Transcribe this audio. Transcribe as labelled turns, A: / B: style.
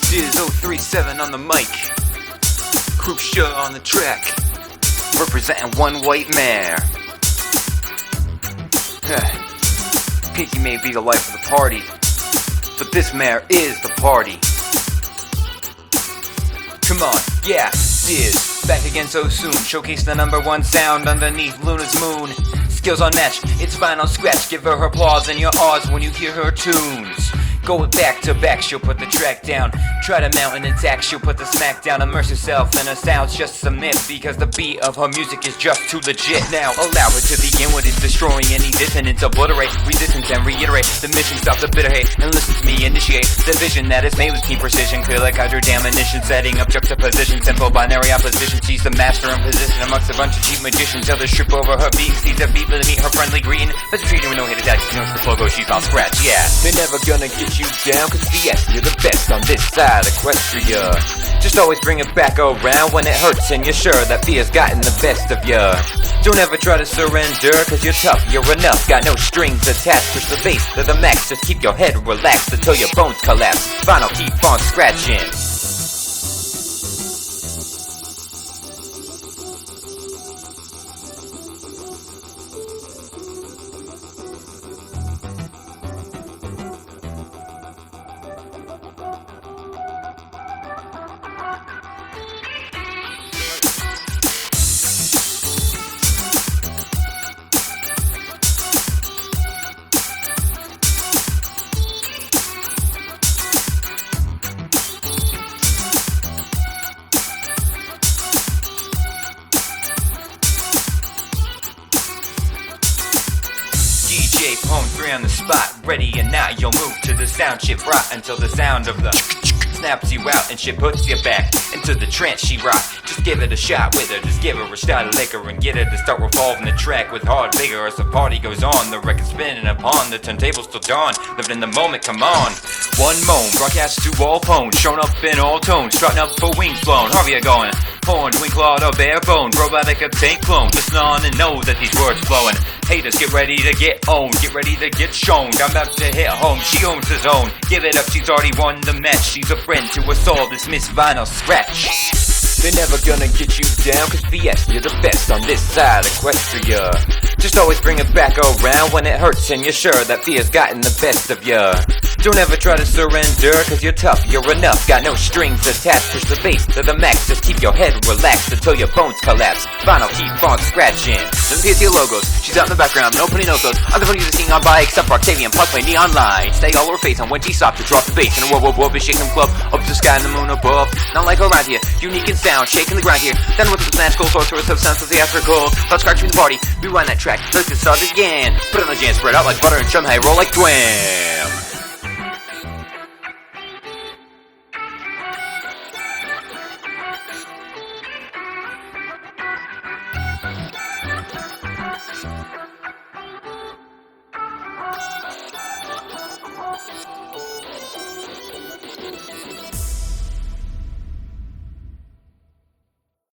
A: Diz 037 on the mic, Crucia on the track, representing one white mare. Pinky may be the life of the party, but this mare is the party. Come on, yeah, Diz, back again so soon. Showcase the #1 sound underneath Luna's moon. Skills unmatched, it's vinyl scratch. Give her applause and your awes when you hear her tunes. Go back to back, she'll put the track down. Try to mount an attack, she'll put the smack down. Immerse herself in her sounds, just submit, because the beat of her music is just too legit. Now allow her to begin with its destroying any dissonance. Obliterate resistance and reiterate the mission. Stop the bitter hate and listen to me initiate the vision that is made with keen precision. Clear like hydro ammunition, setting up juxtaposition. Simple binary opposition, she's the master in position amongst a bunch of cheap magicians. Others trip over her beat, sees a beat to meet her friendly greeting. But treat her with no hate attack, she knows the flow goes, she's on scratch, yeah. They're never gonna get you down, cause yes, you're the best on this side of Equestria. Just always bring it back around when it hurts and you're sure that fear's gotten the best of ya. Don't ever try to surrender, cause you're tough, you're enough. Got no strings attached, push the bass to the max. Just keep your head relaxed until your bones collapse. Vinyl, keep on scratching. DJ Pone 3 on the spot, ready and now you'll move to the sound shit brought until the sound of the snaps you out and shit puts you back into the trance she rock. Just give it a shot with her, just give her a shot of liquor and get her to start revolving the track with hard vigor as the party goes on. The record spinning upon the turntables till dawn, living in the moment, come on. One moan, broadcast to all phones, shown up in all tones, strutting up for wings blown. How are you going? Horned, wing clawed, or bare bone, robotic a tank clone. Listen on and know that these words flowing. Haters, get ready to get owned, get ready to get shown. I'm about to hit home, she owns her zone. Give it up, she's already won the match. She's a friend to us all, this Miss Vinyl Scratch. They're never gonna get you down, cause VS, you're the best on this side of Equestria. Just always bring it back around when it hurts and you're sure that fear's gotten the best of ya. Don't ever try to surrender, cause you're tough, you're enough. Got no strings attached, push the bass to the max. Just keep your head relaxed until your bones collapse. Vinyl, keep on scratching. Doesn't see logos, she's out in the background, nobody knows those. Other funny to sing on by except for Octavian, Puck play neon light. Stay all over face on when she stopped to drop the bass. And a whoa, be shaking them club, up to the sky and the moon above. Not like around here, unique in sound, shaking the ground here. Then with the magical sorceress of sounds of theatrical. Let's scratch the party, rewind that track, let's get started again. Put it on the jam, spread out like butter and chum, hey, roll like twam.